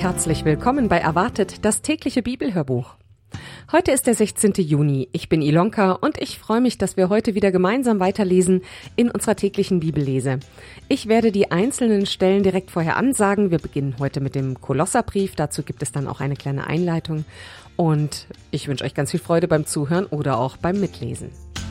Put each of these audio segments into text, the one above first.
herzlich willkommen bei Erwartet, das tägliche Bibelhörbuch. Heute ist der 16. Juni. Ich bin Ilonka und ich freue mich, dass wir heute wieder gemeinsam weiterlesen in unserer täglichen Bibellese. Ich werde die einzelnen Stellen direkt vorher ansagen. Wir beginnen heute mit dem Kolosserbrief. Dazu gibt es dann auch eine kleine Einleitung. Und ich wünsche euch ganz viel Freude beim Zuhören oder auch beim Mitlesen.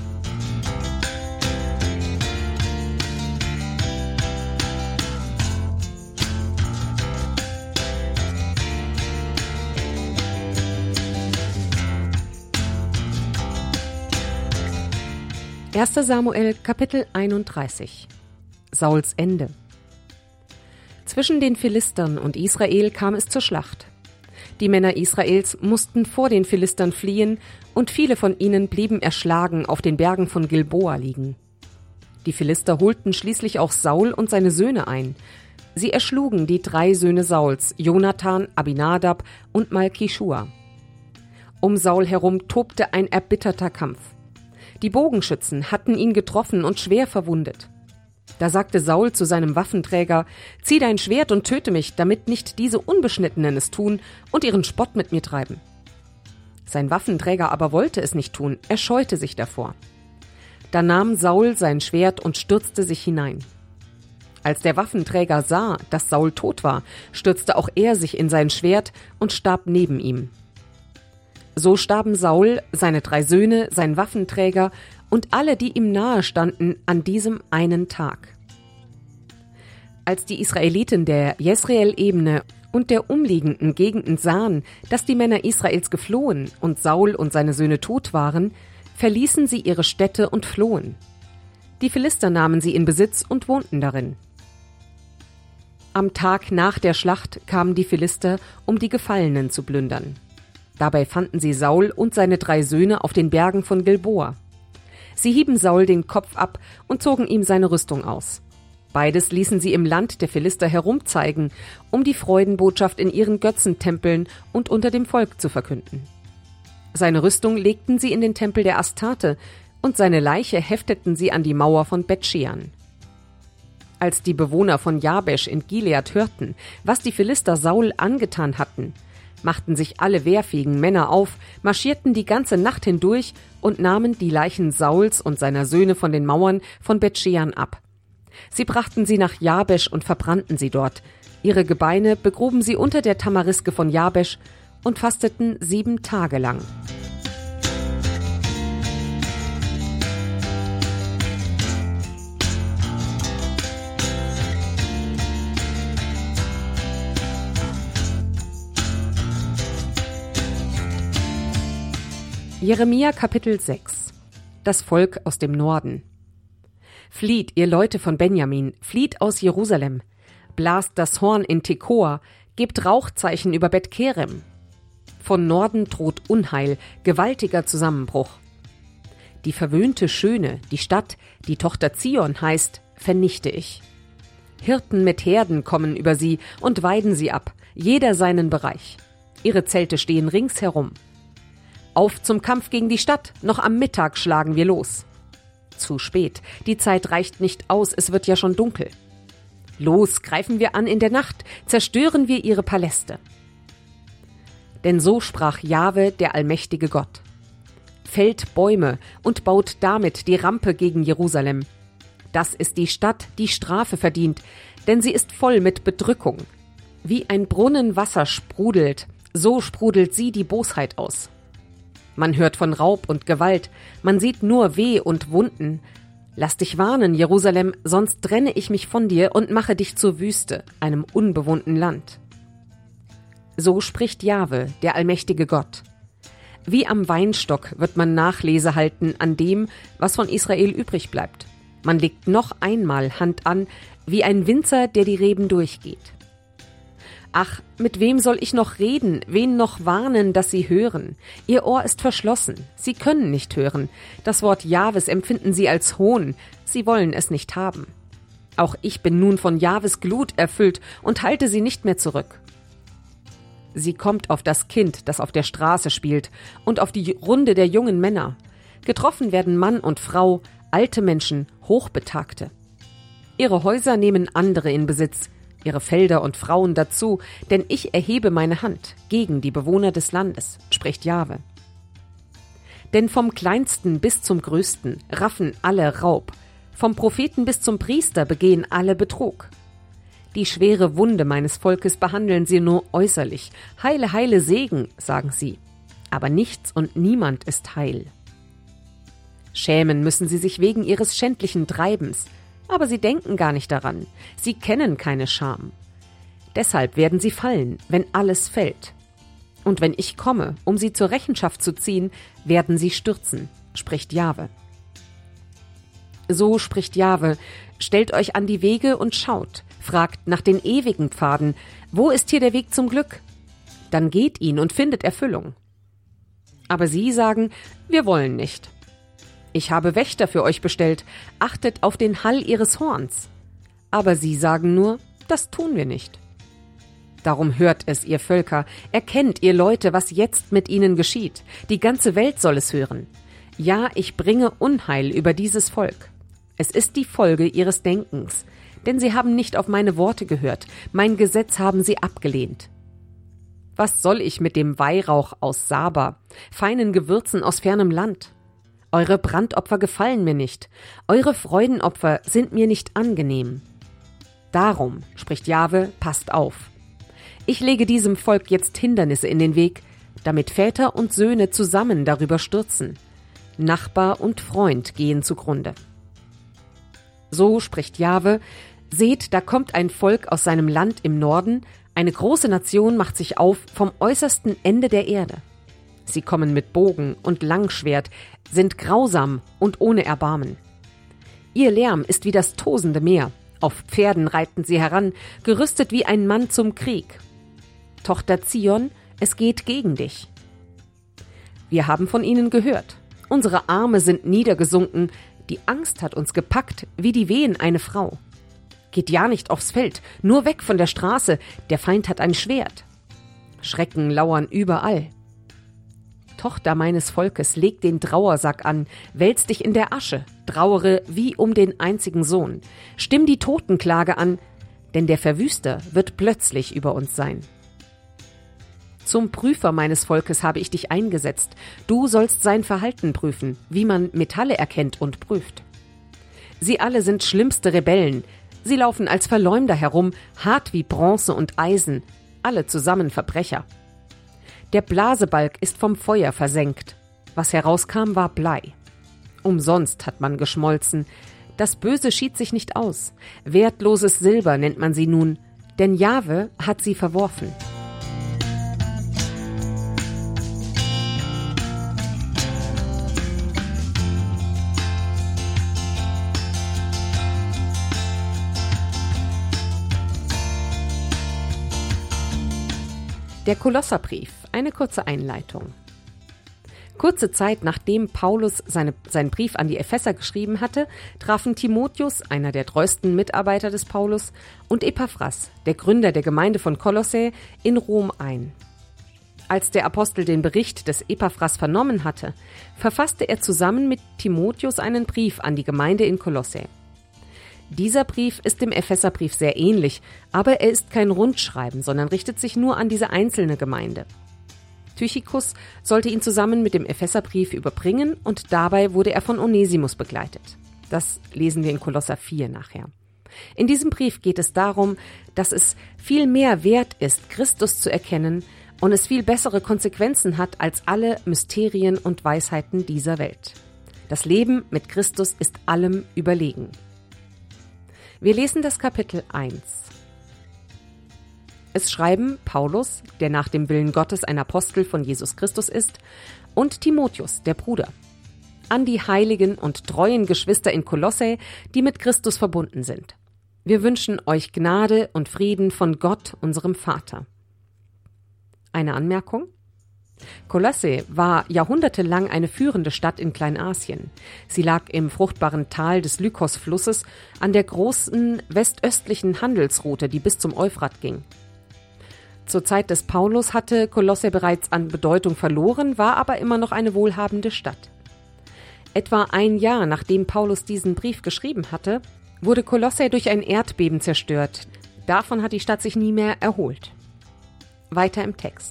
Erster Samuel, Kapitel 31. Sauls Ende. Zwischen den Philistern und Israel kam es zur Schlacht. Die Männer Israels mussten vor den Philistern fliehen und viele von ihnen blieben erschlagen auf den Bergen von Gilboa liegen. Die Philister holten schließlich auch Saul und seine Söhne ein. Sie erschlugen die 3 Söhne Sauls, Jonathan, Abinadab und Malkischua. Um Saul herum tobte ein erbitterter Kampf. Die Bogenschützen hatten ihn getroffen und schwer verwundet. Da sagte Saul zu seinem Waffenträger: »Zieh dein Schwert und töte mich, damit nicht diese Unbeschnittenen es tun und ihren Spott mit mir treiben.« Sein Waffenträger aber wollte es nicht tun, er scheute sich davor. Da nahm Saul sein Schwert und stürzte sich hinein. Als der Waffenträger sah, dass Saul tot war, stürzte auch er sich in sein Schwert und starb neben ihm. So starben Saul, seine 3 Söhne, sein Waffenträger und alle, die ihm nahe standen, an diesem einen Tag. Als die Israeliten der Jesreel-Ebene und der umliegenden Gegenden sahen, dass die Männer Israels geflohen und Saul und seine Söhne tot waren, verließen sie ihre Städte und flohen. Die Philister nahmen sie in Besitz und wohnten darin. Am Tag nach der Schlacht kamen die Philister, um die Gefallenen zu plündern. Dabei fanden sie Saul und seine 3 Söhne auf den Bergen von Gilboa. Sie hieben Saul den Kopf ab und zogen ihm seine Rüstung aus. Beides ließen sie im Land der Philister herumzeigen, um die Freudenbotschaft in ihren Götzentempeln und unter dem Volk zu verkünden. Seine Rüstung legten sie in den Tempel der Astarte und seine Leiche hefteten sie an die Mauer von Bet-Shean. Als die Bewohner von Jabesch in Gilead hörten, was die Philister Saul angetan hatten, machten sich alle wehrfähigen Männer auf, marschierten die ganze Nacht hindurch und nahmen die Leichen Sauls und seiner Söhne von den Mauern von Bet-Shean ab. Sie brachten sie nach Jabesch und verbrannten sie dort. Ihre Gebeine begruben sie unter der Tamariske von Jabesch und fasteten 7 Tage lang. Jeremia Kapitel 6. Das Volk aus dem Norden. Flieht, ihr Leute von Benjamin, flieht aus Jerusalem. Blast das Horn in Tekoa, gebt Rauchzeichen über Bet-Kerem. Von Norden droht Unheil, gewaltiger Zusammenbruch. Die verwöhnte Schöne, die Stadt, die Tochter Zion heißt, vernichte ich. Hirten mit Herden kommen über sie und weiden sie ab, jeder seinen Bereich. Ihre Zelte stehen ringsherum. Auf zum Kampf gegen die Stadt, noch am Mittag schlagen wir los. Zu spät, die Zeit reicht nicht aus, es wird ja schon dunkel. Los, greifen wir an in der Nacht, zerstören wir ihre Paläste. Denn so sprach Jahwe, der allmächtige Gott. Fällt Bäume und baut damit die Rampe gegen Jerusalem. Das ist die Stadt, die Strafe verdient, denn sie ist voll mit Bedrückung. Wie ein Brunnen Wasser sprudelt, so sprudelt sie die Bosheit aus. Man hört von Raub und Gewalt, man sieht nur Weh und Wunden. Lass dich warnen, Jerusalem, sonst trenne ich mich von dir und mache dich zur Wüste, einem unbewohnten Land. So spricht Jahwe, der allmächtige Gott. Wie am Weinstock wird man Nachlese halten an dem, was von Israel übrig bleibt. Man legt noch einmal Hand an, wie ein Winzer, der die Reben durchgeht. Ach, mit wem soll ich noch reden, wen noch warnen, dass sie hören? Ihr Ohr ist verschlossen, sie können nicht hören. Das Wort Jahwes empfinden sie als Hohn, sie wollen es nicht haben. Auch ich bin nun von Jahwes Glut erfüllt und halte sie nicht mehr zurück. Sie kommt auf das Kind, das auf der Straße spielt, und auf die Runde der jungen Männer. Getroffen werden Mann und Frau, alte Menschen, Hochbetagte. Ihre Häuser nehmen andere in Besitz. ihre Felder und Frauen dazu, denn ich erhebe meine Hand gegen die Bewohner des Landes, spricht Jahwe. Denn vom Kleinsten bis zum Größten raffen alle Raub, vom Propheten bis zum Priester begehen alle Betrug. Die schwere Wunde meines Volkes behandeln sie nur äußerlich. Heile, heile Segen, sagen sie. Aber nichts und niemand ist heil. Schämen müssen sie sich wegen ihres schändlichen Treibens, aber sie denken gar nicht daran. Sie kennen keine Scham. Deshalb werden sie fallen, wenn alles fällt. Und wenn ich komme, um sie zur Rechenschaft zu ziehen, werden sie stürzen, spricht Jahwe. So spricht Jahwe, stellt euch an die Wege und schaut, fragt nach den ewigen Pfaden, wo ist hier der Weg zum Glück? Dann geht ihn und findet Erfüllung. Aber sie sagen, wir wollen nicht. Ich habe Wächter für euch bestellt, achtet auf den Hall ihres Horns. Aber sie sagen nur, das tun wir nicht. Darum hört es, ihr Völker, erkennt, ihr Leute, was jetzt mit ihnen geschieht. Die ganze Welt soll es hören. Ja, ich bringe Unheil über dieses Volk. Es ist die Folge ihres Denkens, denn sie haben nicht auf meine Worte gehört, mein Gesetz haben sie abgelehnt. Was soll ich mit dem Weihrauch aus Saba, feinen Gewürzen aus fernem Land? Eure Brandopfer gefallen mir nicht, eure Freudenopfer sind mir nicht angenehm. Darum, spricht Jahwe, passt auf. Ich lege diesem Volk jetzt Hindernisse in den Weg, damit Väter und Söhne zusammen darüber stürzen. Nachbar und Freund gehen zugrunde. So spricht Jahwe, seht, da kommt ein Volk aus seinem Land im Norden, eine große Nation macht sich auf vom äußersten Ende der Erde. Sie kommen mit Bogen und Langschwert, sind grausam und ohne Erbarmen. Ihr Lärm ist wie das tosende Meer, auf Pferden reiten sie heran, gerüstet wie ein Mann zum Krieg. Tochter Zion, es geht gegen dich. Wir haben von ihnen gehört, unsere Arme sind niedergesunken, die Angst hat uns gepackt, wie die Wehen eine Frau. Geht ja nicht aufs Feld, nur weg von der Straße, der Feind hat ein Schwert. Schrecken lauern überall. Tochter meines Volkes, leg den Trauersack an, wälz dich in der Asche, trauere wie um den einzigen Sohn. Stimm die Totenklage an, denn der Verwüster wird plötzlich über uns sein. Zum Prüfer meines Volkes habe ich dich eingesetzt. Du sollst sein Verhalten prüfen, wie man Metalle erkennt und prüft. Sie alle sind schlimmste Rebellen. Sie laufen als Verleumder herum, hart wie Bronze und Eisen, alle zusammen Verbrecher. Der Blasebalg ist vom Feuer versenkt. Was herauskam, war Blei. Umsonst hat man geschmolzen. Das Böse schied sich nicht aus. Wertloses Silber nennt man sie nun, denn Jahwe hat sie verworfen. Der Kolosserbrief, eine kurze Einleitung. Kurze Zeit nachdem Paulus seinen Brief an die Epheser geschrieben hatte, trafen Timotheus, einer der treuesten Mitarbeiter des Paulus, und Epaphras, der Gründer der Gemeinde von Kolossä, in Rom ein. Als der Apostel den Bericht des Epaphras vernommen hatte, verfasste er zusammen mit Timotheus einen Brief an die Gemeinde in Kolossä. Dieser Brief ist dem Epheserbrief sehr ähnlich, aber er ist kein Rundschreiben, sondern richtet sich nur an diese einzelne Gemeinde. Tychikus sollte ihn zusammen mit dem Epheserbrief überbringen und dabei wurde er von Onesimus begleitet. Das lesen wir in Kolosser 4 nachher. In diesem Brief geht es darum, dass es viel mehr wert ist, Christus zu erkennen und es viel bessere Konsequenzen hat als alle Mysterien und Weisheiten dieser Welt. Das Leben mit Christus ist allem überlegen. Wir lesen das Kapitel 1. Es schreiben Paulus, der nach dem Willen Gottes ein Apostel von Jesus Christus ist, und Timotheus, der Bruder, an die heiligen und treuen Geschwister in Kolossä, die mit Christus verbunden sind. Wir wünschen euch Gnade und Frieden von Gott, unserem Vater. Eine Anmerkung? Kolossä war jahrhundertelang eine führende Stadt in Kleinasien. Sie lag im fruchtbaren Tal des Lykos-Flusses an der großen westöstlichen Handelsroute, die bis zum Euphrat ging. Zur Zeit des Paulus hatte Kolossä bereits an Bedeutung verloren, war aber immer noch eine wohlhabende Stadt. Etwa ein Jahr nachdem Paulus diesen Brief geschrieben hatte, wurde Kolossä durch ein Erdbeben zerstört. Davon hat die Stadt sich nie mehr erholt. Weiter im Text.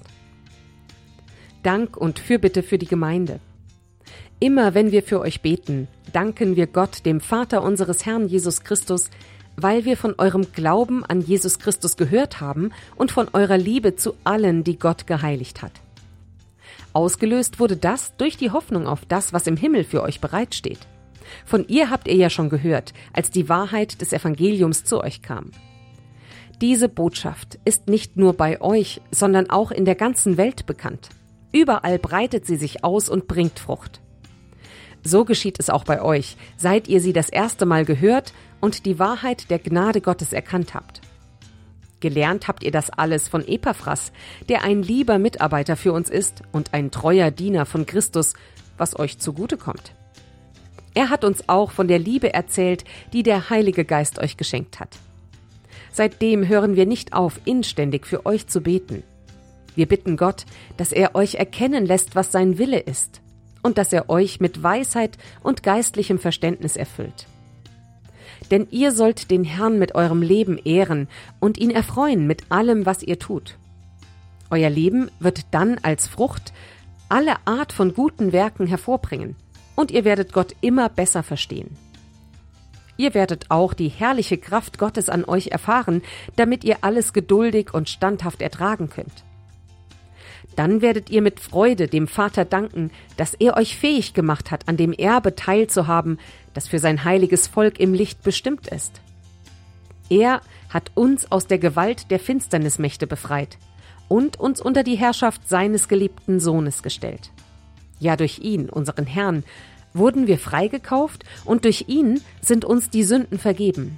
Dank und Fürbitte für die Gemeinde. Immer wenn wir für euch beten, danken wir Gott, dem Vater unseres Herrn Jesus Christus, weil wir von eurem Glauben an Jesus Christus gehört haben und von eurer Liebe zu allen, die Gott geheiligt hat. Ausgelöst wurde das durch die Hoffnung auf das, was im Himmel für euch bereitsteht. Von ihr habt ihr ja schon gehört, als die Wahrheit des Evangeliums zu euch kam. Diese Botschaft ist nicht nur bei euch, sondern auch in der ganzen Welt bekannt. Überall breitet sie sich aus und bringt Frucht. So geschieht es auch bei euch, seit ihr sie das erste Mal gehört und die Wahrheit der Gnade Gottes erkannt habt. Gelernt habt ihr das alles von Epaphras, der ein lieber Mitarbeiter für uns ist und ein treuer Diener von Christus, was euch zugute kommt. Er hat uns auch von der Liebe erzählt, die der Heilige Geist euch geschenkt hat. Seitdem hören wir nicht auf, inständig für euch zu beten. Wir bitten Gott, dass er euch erkennen lässt, was sein Wille ist, und dass er euch mit Weisheit und geistlichem Verständnis erfüllt. Denn ihr sollt den Herrn mit eurem Leben ehren und ihn erfreuen mit allem, was ihr tut. Euer Leben wird dann als Frucht alle Art von guten Werken hervorbringen, und ihr werdet Gott immer besser verstehen. Ihr werdet auch die herrliche Kraft Gottes an euch erfahren, damit ihr alles geduldig und standhaft ertragen könnt. Dann werdet ihr mit Freude dem Vater danken, dass er euch fähig gemacht hat, an dem Erbe teilzuhaben, das für sein heiliges Volk im Licht bestimmt ist. Er hat uns aus der Gewalt der Finsternismächte befreit und uns unter die Herrschaft seines geliebten Sohnes gestellt. Ja, durch ihn, unseren Herrn, wurden wir freigekauft und durch ihn sind uns die Sünden vergeben.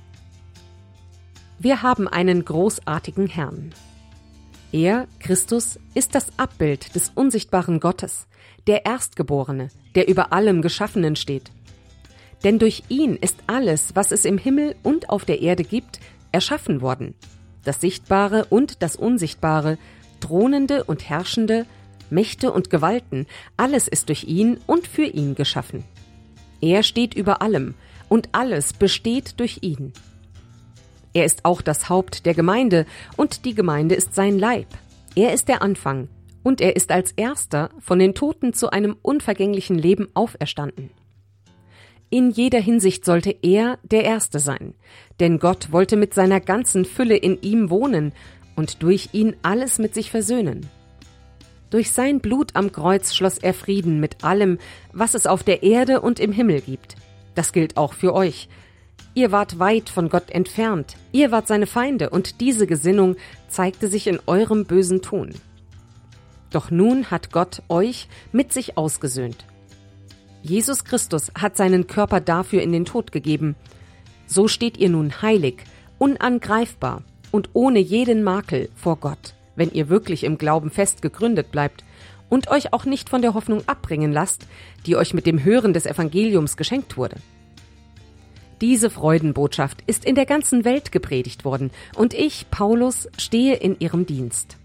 Wir haben einen großartigen Herrn. Er, Christus, ist das Abbild des unsichtbaren Gottes, der Erstgeborene, der über allem Geschaffenen steht. Denn durch ihn ist alles, was es im Himmel und auf der Erde gibt, erschaffen worden. Das Sichtbare und das Unsichtbare, Thronende und Herrschende, Mächte und Gewalten, alles ist durch ihn und für ihn geschaffen. Er steht über allem und alles besteht durch ihn. Er ist auch das Haupt der Gemeinde und die Gemeinde ist sein Leib. Er ist der Anfang und er ist als Erster von den Toten zu einem unvergänglichen Leben auferstanden. In jeder Hinsicht sollte er der Erste sein, denn Gott wollte mit seiner ganzen Fülle in ihm wohnen und durch ihn alles mit sich versöhnen. Durch sein Blut am Kreuz schloss er Frieden mit allem, was es auf der Erde und im Himmel gibt. Das gilt auch für euch. Ihr wart weit von Gott entfernt, ihr wart seine Feinde und diese Gesinnung zeigte sich in eurem bösen Tun. Doch nun hat Gott euch mit sich ausgesöhnt. Jesus Christus hat seinen Körper dafür in den Tod gegeben. So steht ihr nun heilig, unangreifbar und ohne jeden Makel vor Gott, wenn ihr wirklich im Glauben fest gegründet bleibt und euch auch nicht von der Hoffnung abbringen lasst, die euch mit dem Hören des Evangeliums geschenkt wurde. Diese Freudenbotschaft ist in der ganzen Welt gepredigt worden und ich, Paulus, stehe in ihrem Dienst.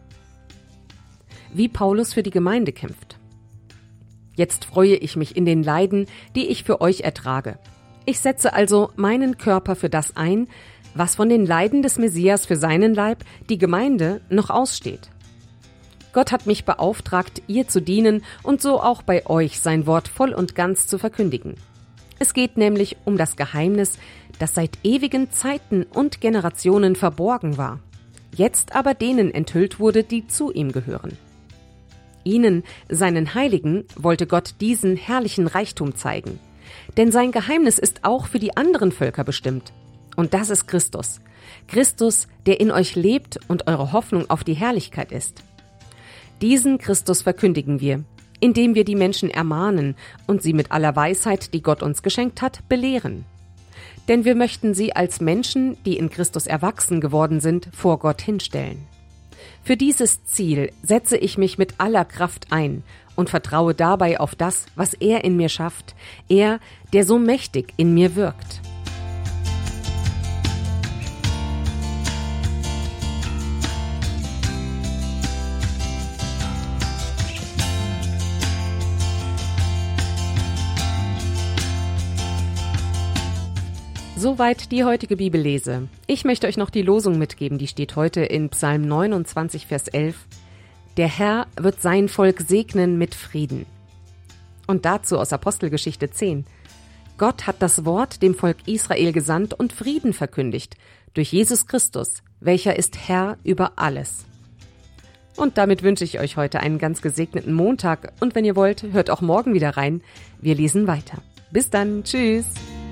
Wie Paulus für die Gemeinde kämpft. Jetzt freue ich mich in den Leiden, die ich für euch ertrage. Ich setze also meinen Körper für das ein, was von den Leiden des Messias für seinen Leib, die Gemeinde, noch aussteht. Gott hat mich beauftragt, ihr zu dienen und so auch bei euch sein Wort voll und ganz zu verkündigen. Es geht nämlich um das Geheimnis, das seit ewigen Zeiten und Generationen verborgen war, jetzt aber denen enthüllt wurde, die zu ihm gehören. Ihnen, seinen Heiligen, wollte Gott diesen herrlichen Reichtum zeigen. Denn sein Geheimnis ist auch für die anderen Völker bestimmt. Und das ist Christus. Christus, der in euch lebt und eure Hoffnung auf die Herrlichkeit ist. Diesen Christus verkündigen wir, indem wir die Menschen ermahnen und sie mit aller Weisheit, die Gott uns geschenkt hat, belehren. Denn wir möchten sie als Menschen, die in Christus erwachsen geworden sind, vor Gott hinstellen. Für dieses Ziel setze ich mich mit aller Kraft ein und vertraue dabei auf das, was er in mir schafft, er, der so mächtig in mir wirkt. Soweit die heutige Bibellese. Ich möchte euch noch die Losung mitgeben, die steht heute in Psalm 29, Vers 11. Der Herr wird sein Volk segnen mit Frieden. Und dazu aus Apostelgeschichte 10. Gott hat das Wort dem Volk Israel gesandt und Frieden verkündigt, durch Jesus Christus, welcher ist Herr über alles. Und damit wünsche ich euch heute einen ganz gesegneten Montag und wenn ihr wollt, hört auch morgen wieder rein. Wir lesen weiter. Bis dann, tschüss!